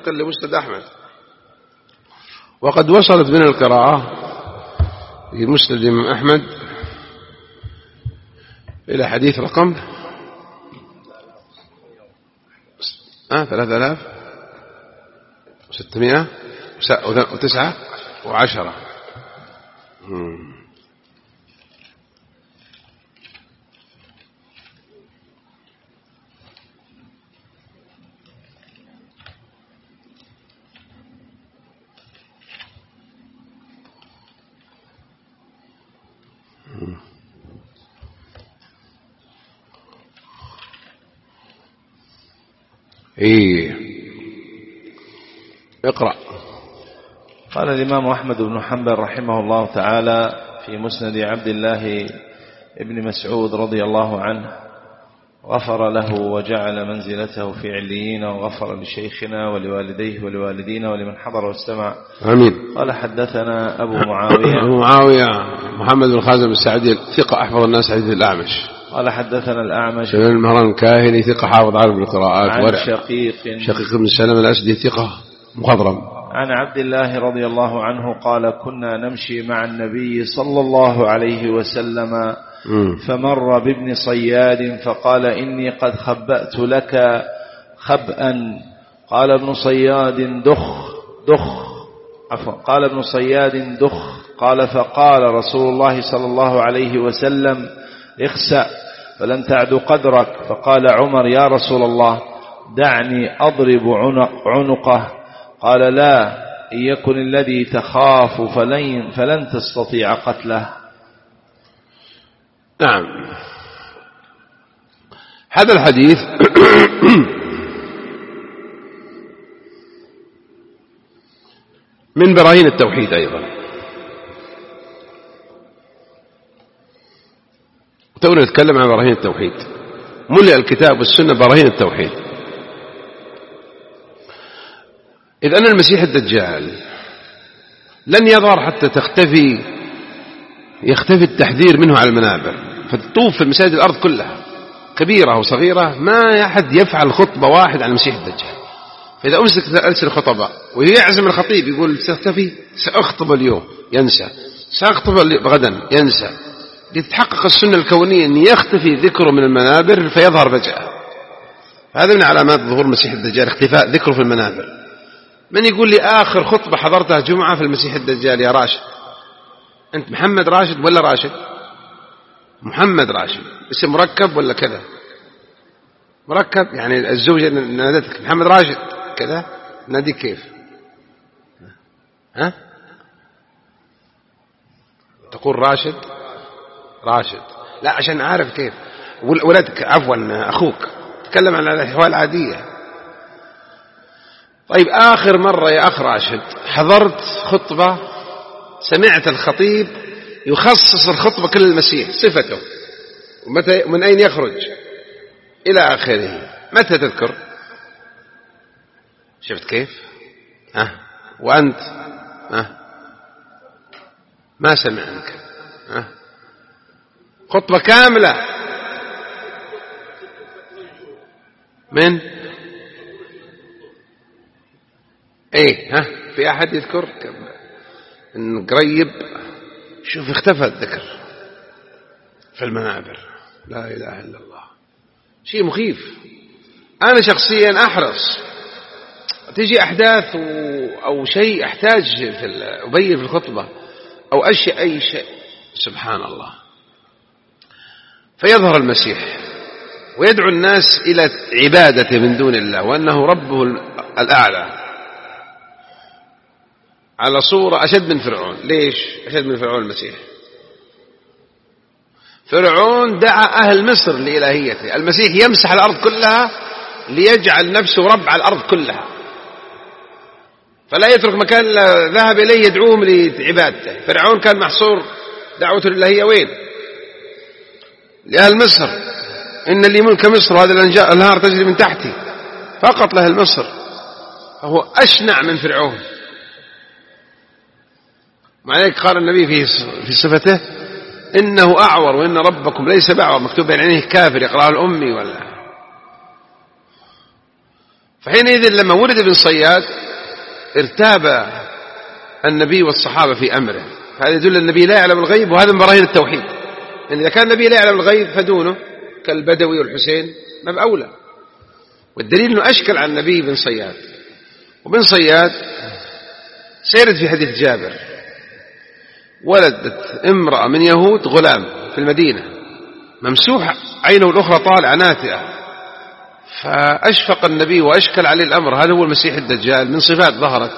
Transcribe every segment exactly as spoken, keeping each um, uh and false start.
طبقا لمسند أحمد. وقد وصلت من القراءة في مسند الإمام أحمد إلى حديث رقم آه ثلاثة آلاف وستمائة وتسعة وعشرة. إيه اقرأ. قال الإمام أحمد بن حنبل رحمه الله تعالى في مسند عبد الله ابن مسعود رضي الله عنه: غفر له وجعل منزلته في عليين، وغفر لشيخنا ولوالديه ولوالدينا ولمن حضر واستمع. آمين. قال حدثنا أبو معاوية أبو معاوية محمد بن خازم السعدي ثقة أحفظ الناس حديث الأعمش. قال حدثنا الأعمش بن المهران الكاهلي ثقة حافظ عارف بالقراءات. عن شقيق شقيق بن سلمة الأسدي ثقة مخضرم. عن عبد الله رضي الله عنه قال: كنا نمشي مع النبي صلى الله عليه وسلم فمر بابن صياد فقال: إني قد خبأت لك خبأ. قال ابن صياد: دخ دخ عفوا قال ابن صياد: دخ. قال: فقال رسول الله صلى الله عليه وسلم: اخسأ فلن تعد قدرك. فقال عمر: يا رسول الله دعني أضرب عنقه. قال: لا، إن يكن الذي تخاف فلن, فلن تستطيع قتله. نعم. هذا الحديث من براهين التوحيد أيضا. تونا نتكلم عن براهين التوحيد. ملئ الكتاب والسنة براهين التوحيد. إذ أن المسيح الدجال لن يظهر حتى تختفي يختفي التحذير منه على المنابر، فتطوف في مساجد الأرض كلها كبيرة وصغيرة ما أحد يفعل خطبة واحد عن المسيح الدجال. فإذا أمسك ألسن الخطباء ويعزم الخطيب يقول سأختفي سأخطب اليوم ينسى، سأخطب غدا ينسى، لتتحقق السنة الكونية أن يختفي ذكره من المنابر فيظهر فجأة. هذا من علامات ظهور المسيح الدجال، اختفاء ذكره في المنابر. من يقول لي آخر خطبة حضرتها جمعة في المسيح الدجال يا راشد؟ أنت محمد راشد ولا راشد؟ محمد راشد اسم مركب ولا كذا؟ مركب يعني الزوجة نادتك محمد راشد كذا، ناديك كيف؟ ها؟ تقول راشد راشد لا عشان أعرف كيف. ولدك عفوا أخوك تكلم عن الأحوال العادية. طيب آخر مرة يا أخ راشد حضرت خطبة سمعت الخطيب يخصص الخطبة كل المسيح صفته ومتى من أين يخرج إلى آخره، متى تذكر؟ شفت كيف؟ ها وأنت ها ما سمعنك ها خطبة كاملة من ايه ها في احد يذكر ان قريب شوف اختفى الذكر في المنابر؟ لا اله الا الله، شيء مخيف. انا شخصيا احرص تيجي احداث او شيء احتاج في ابين في الخطبه او اشياء اي شيء سبحان الله، فيظهر المسيح ويدعو الناس الى عبادته من دون الله وانه ربه الاعلى على صورة أشد من فرعون. ليش أشد من فرعون المسيح؟ فرعون دعا أهل مصر لإلهيته، المسيح يمسح الأرض كلها ليجعل نفسه رب على الأرض كلها، فلا يترك مكان ذهب إليه يدعوهم لعبادته. فرعون كان محصور دعوته للإلهية وين؟ لأهل مصر. إن لي ملك مصر وهذه الأنهار تجري من تحتي، فقط لأهل مصر. فهو أشنع من فرعون. وعليك قال النبي في في صفته إنه أعور وإن ربكم ليس بأعور، مكتوب بين عينيه كافر يقرأه الأمي ولا. فحينئذ لما ولد ابن صياد ارتاب النبي والصحابة في أمره، فهذا يدل النبي لا يعلم الغيب، وهذا من براهين التوحيد. يعني إذا كان النبي لا يعلم الغيب فدونه كالبدوي والحسين ما بأولى. والدليل أنه أشكل عن النبي بن صياد. وبن صياد سيرد في حديث جابر ولدت امرأة من يهود غلام في المدينة ممسوح عينه الأخرى طالعة ناتئة، فأشفق النبي وأشكل عليه الأمر، هذا هو المسيح الدجال من صفات ظهرت.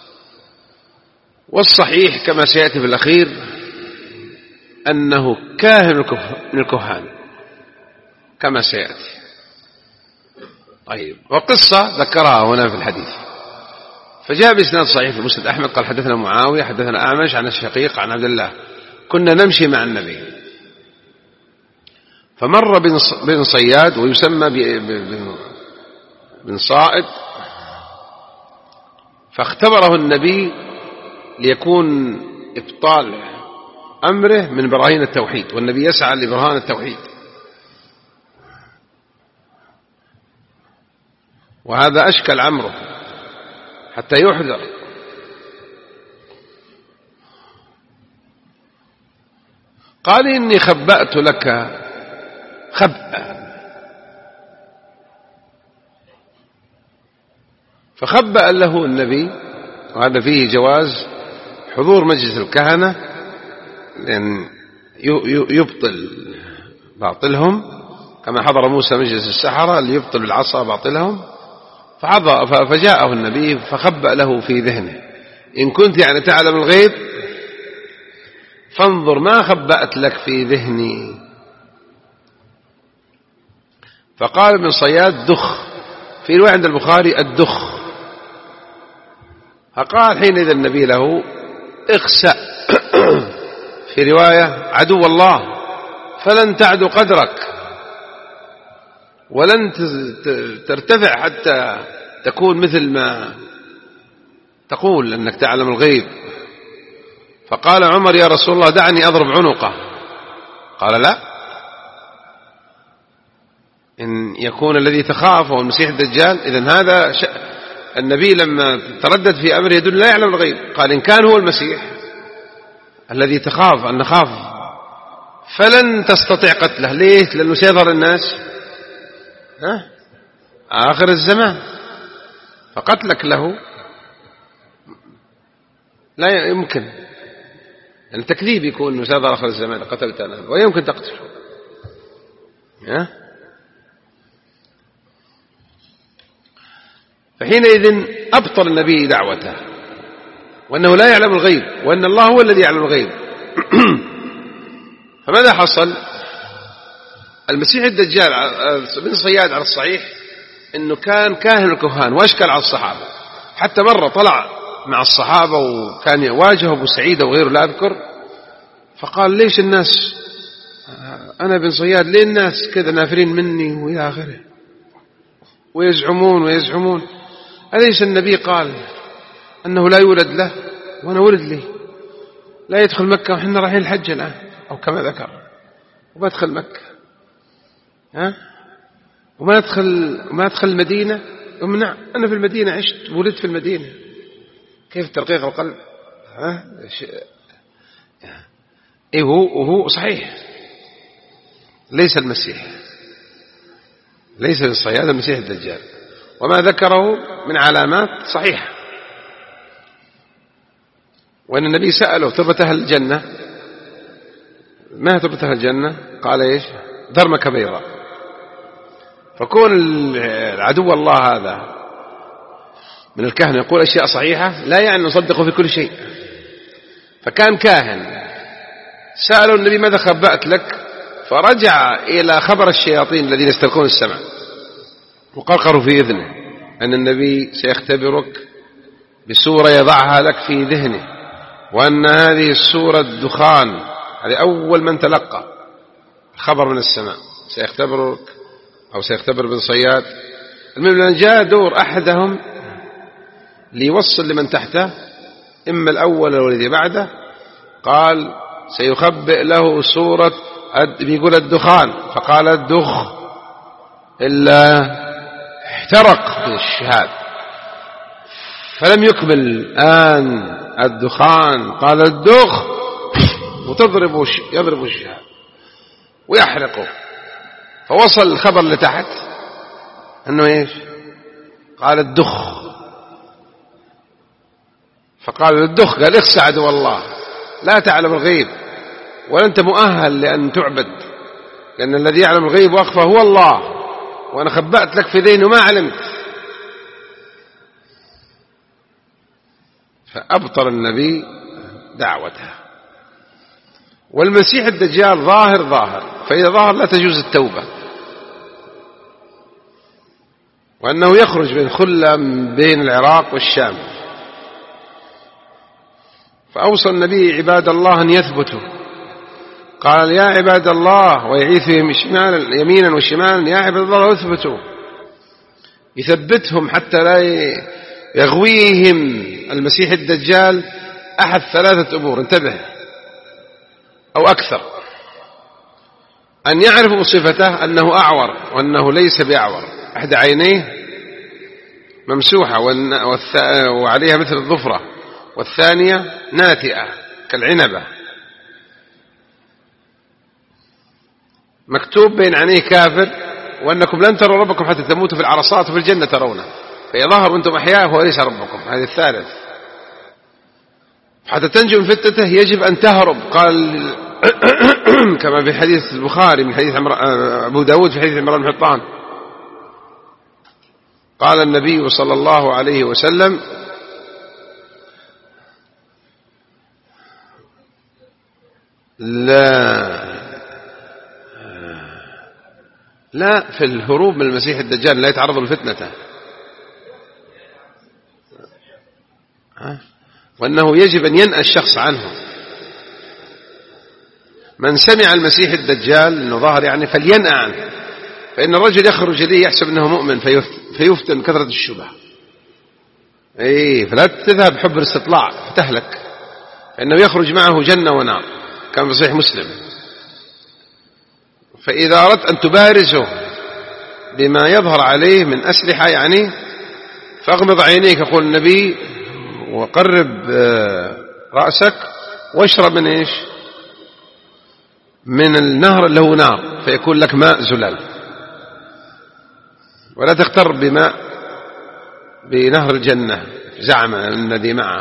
والصحيح كما سيأتي في الأخير أنه كاهن من الكهان كما سيأتي. طيب، وقصة ذكرها هنا في الحديث، فجاء بإسناد صحيح في مسند أحمد قال حدثنا معاوية حدثنا أعمش عن الشقيق عن عبد الله كنا نمشي مع النبي فمر بن صياد ويسمى بن صائد، فاختبره النبي ليكون إبطال أمره من براهين التوحيد، والنبي يسعى لبرهان التوحيد، وهذا أشكل عمره حتى يحذر. قال إني خبأت لك خبأ، فخبأ له النبي، وهذا فيه جواز حضور مجلس الكهنة لأن يبطل باطلهم، كما حضر موسى مجلس السحرة ليبطل العصا باطلهم. فجاءه النبي فخبأ له في ذهنه إن كنت يعني تعلم الغيب فانظر ما خبأت لك في ذهني. فقال ابن صياد دخ، في رواية عند البخاري الدخ. فقال حينئذ النبي له اخسأ، في رواية عدو الله فلن تعدو قدرك ولن ترتفع حتى تكون مثل ما تقول أنك تعلم الغيب. فقال عمر يا رسول الله دعني أضرب عنقه. قال لا، إن يكون الذي تخاف هو المسيح الدجال إذن هذا ش... النبي لما تردد في أمره يدل لا يعلم الغيب. قال إن كان هو المسيح الذي تخاف أن نخاف فلن تستطيع قتله. ليه؟ لأنه سيظهر الناس ها؟ آخر الزمان، فقتلك له لا يمكن، يعني تكذيب يكون أنه سيظهر آخر الزمان قتلت أنا، ويمكن تقتله ها؟ فحينئذ أبطل النبي دعوته وأنه لا يعلم الغيب وأن الله هو الذي يعلم الغيب. فماذا حصل؟ المسيح الدجال بن صياد على الصحيح أنه كان كاهن الكهان وأشكل على الصحابة، حتى مرة طلع مع الصحابة وكان يواجه أبو سعيد وغيره لا أذكر، فقال ليش الناس أنا بن صياد ليه الناس كذا نافرين مني وإلى آخره ويزعمون ويزعمون أليس النبي قال أنه لا يولد له وأنا ولد لي، لا يدخل مكة وحنا رايحين الحج الآن أو كما ذكر، وما أدخل مكة ها وما أدخل وما أدخل المدينة ومنع أنا في المدينة عشت ولدت في المدينة. كيف ترقيق القلب ها؟ إيه هو وهو صحيح ليس المسيح، ليس الصياد المسيح الدجال، وما ذكره من علامات صحيحة. وأن النبي سأله تربة أهل الجنة، ما تربة أهل الجنة؟ قال إيش؟ درمك بيضاء. فكون العدو الله هذا من الكهنة يقول أشياء صحيحة لا يعني نصدقه في كل شيء. فكان كاهن سأله النبي ماذا خبأت لك؟ فرجع إلى خبر الشياطين الذين يسترقون السمع وقرقروا في إذنه أن النبي سيختبرك بسورة يضعها لك في ذهنه، وأن هذه السورة الدخان، هذه أول من تلقى خبر من السماء سيختبرك أو سيختبر بن صياد. المهم جاء دور أحدهم ليوصل لمن تحته، إما الأول أو الذي بعده، قال سيخبئ له سورة بيقول الدخان، فقال الدخ إلا احترق في الشهاب، فلم يكمل الآن الدخان، قال الدخ، وتضرب يضرب الشهاب ويحرقه. فوصل الخبر لتحت أنه إيش؟ قال الدخ. فقال الدخ، قال اخسع عدو الله، لا تعلم الغيب ولا أنت مؤهل لأن تعبد، لأن الذي يعلم الغيب وأخفى هو الله، وأنا خبأت لك في ذهني وما علمت. فأبطل النبي دعوته. والمسيح الدجال ظاهر ظاهر، فإذا ظاهر لا تجوز التوبة، وأنه يخرج من خلة بين العراق والشام. فأوصى النبي عباد الله أن يثبتوا، قال يا عباد الله، ويعيثهم شمالا يمينا وشمالا، يا عباد الله اثبتوا، يثبتهم حتى لا يغويهم المسيح الدجال أحد ثلاثة أمور، انتبه، أو أكثر: أن يعرفوا صفته أنه أعور وأنه ليس بأعور، أحد عينيه ممسوحة وعليها مثل الظفرة، والثانية ناتئة كالعنبة، مكتوب بين عينيه كافر، وأنكم لن تروا ربكم حتى تموتوا في العرصات وفي الجنة ترونه، فإذا ظهر وأنتم أحياء هو ليس ربكم. هذا الثالث. حتى تنجو من فتنته يجب أن تهرب، قال كما في حديث البخاري من حديث أبو داود في حديث عمران بن حطان، قال النبي صلى الله عليه وسلم: لا لا في الهروب من المسيح الدجال لا يتعرض لفتنته، وأنه يجب أن ينأى الشخص عنه. من سمع المسيح الدجال أنه ظهر يعني فلينأى عنه، فإن الرجل يخرج إليه يحسب أنه مؤمن فيفتن كثرة الشبه، إيه، فلا تذهب حب الاستطلاع فتهلك، فإنه يخرج معه جنة ونار، كان في صحيح مسلم. فإذا أردت أن تبارزه بما يظهر عليه من أسلحة يعني فاغمض عينيك، يقول النبي، وقرب رأسك واشرب من إيش؟ من النهر اللي هو نار، فيكون لك ماء زلال، ولا تغتر بماء بنهر الجنة زعم الذي معه،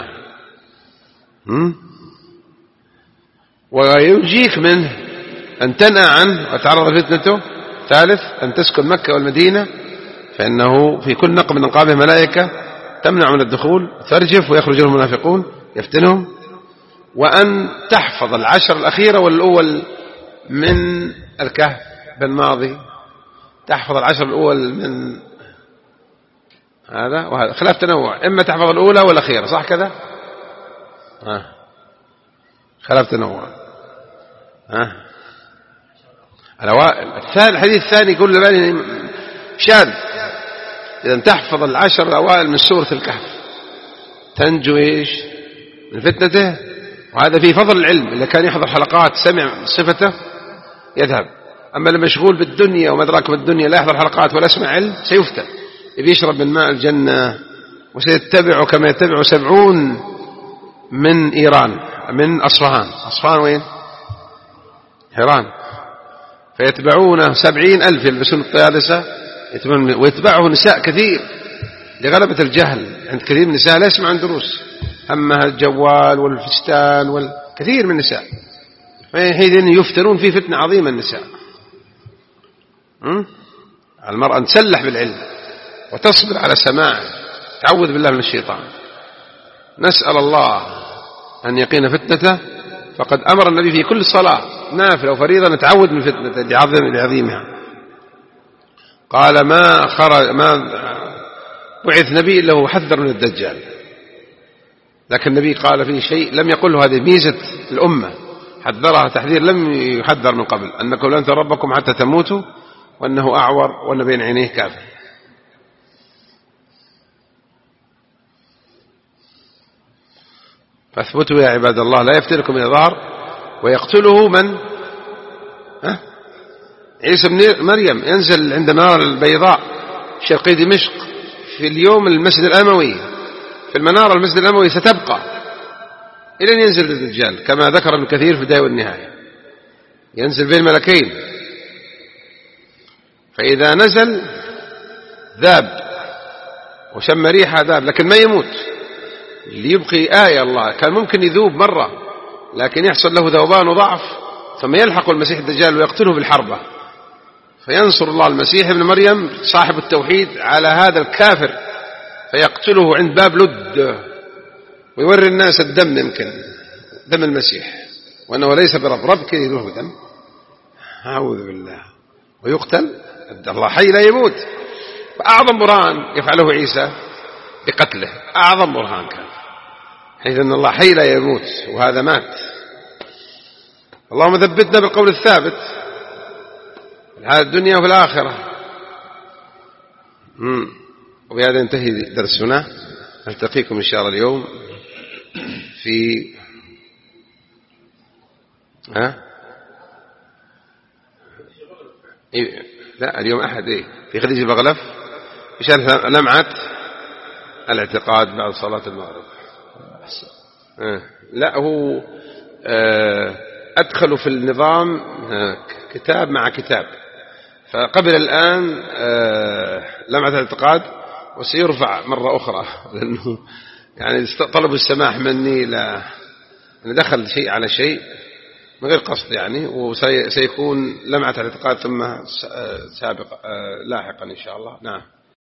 وينجيك منه أن تنأى عنه وتعرض لفتنته. ثالث، أن تسكن مكة والمدينة، فإنه في كل نقب من نقابه ملائكة تمنع من الدخول، ترجف ويخرج المنافقون يفتنهم. وأن تحفظ العشر الأخيرة والأول من الكهف بالماضي، تحفظ العشر الأول من هذا وهذا، خلاف تنوع، إما تحفظ الأولى والأخيرة، صح كذا؟ ها، خلاف تنوع. ها، الأوائل. الثاني الحديث الثاني يقول لبالي شاذ، إذا تحفظ العشر الأوائل من سورة الكهف تنجو إيش؟ من فتنته. وهذا فيه فضل العلم، إذا كان يحضر حلقات سمع صفته يذهب، أما لما مشغول بالدنيا وما أدراك بالدنيا لا يحضر حلقات ولا يسمع علم سيفتن، يبي يشرب من ماء الجنة، وسيتبعه كما يتبع سبعون من إيران، من أصفهان. أصفهان وين؟ إيران. فيتبعونه سبعين ألف يلبسون الطيالسة، ويتبعه نساء كثير لغلبة الجهل عند كثير من النساء لا يسمعون دروس، همها الجوال والفستان والكثير من النساء، فحينئذ يفتنون في فتنة عظيمة النساء. المرأة أن تسلح بالعلم وتصبر على سماعه، تعوذ بالله من الشيطان. نسأل الله أن يقينا فتنته، فقد أمر النبي في كل صلاة نافلة وفريضة نتعوذ من فتنته لعظيمها. قال ما خرج ما بعث نبي إلا هو حذر من الدجال، لكن النبي قال فيه شيء لم يقله، هذه ميزة الأمة، حذرها تحذير لم يحذر من قبل، أنكم لن تروا ربكم حتى تموتوا، وأنه أعور وأن بين عينيه كافر. فاثبتوا يا عباد الله، لا يفتنكم من ظهر ويقتله من؟ ها؟ عيسى بن مريم ينزل عند النار البيضاء شرقي دمشق في اليوم المسجد الأموي في المنارة المسجد الأموي ستبقى إلى أن ينزل الدجال كما ذكر ابن كثير في البداية والنهاية، ينزل بين ملكين، فإذا نزل ذاب وشم ريحة ذاب، لكن ما يموت، ليبقي آية. الله كان ممكن يذوب مرة لكن يحصل له ذوبان وضعف، ثم يلحق المسيح الدجال ويقتله بالحربة، فينصر الله المسيح ابن مريم صاحب التوحيد على هذا الكافر فيقتله عند باب لد، ويوري الناس الدم، يمكن دم المسيح، وأنه ليس برب، رب كذا يدوه دم، أعوذ بالله، ويقتل. الله حي لا يموت. فأعظم برهان يفعله عيسى بقتله، أعظم برهان كان، حيث أن الله حي لا يموت وهذا مات. اللهم ثبتنا بالقول الثابت في هذه الدنيا وفي الآخرة. مم. وبهذا ينتهي درسنا، نلتقيكم إن شاء الله اليوم في ها إيه؟ لا اليوم أحد إيه في خديجة بغلف بشأن لمعة الاعتقاد بعد صلاة المغرب. آه. لا هو آه أدخلوا في النظام آه كتاب مع كتاب، فقبل الآن آه لمعة الاعتقاد وسيرفع مرة أخرى، لأنه يعني طلبوا السماح مني لا دخل شيء على شيء من غير قصد يعني، وسيكون لمعة الاعتقاد ثم سابق لاحقا إن شاء الله. نعم.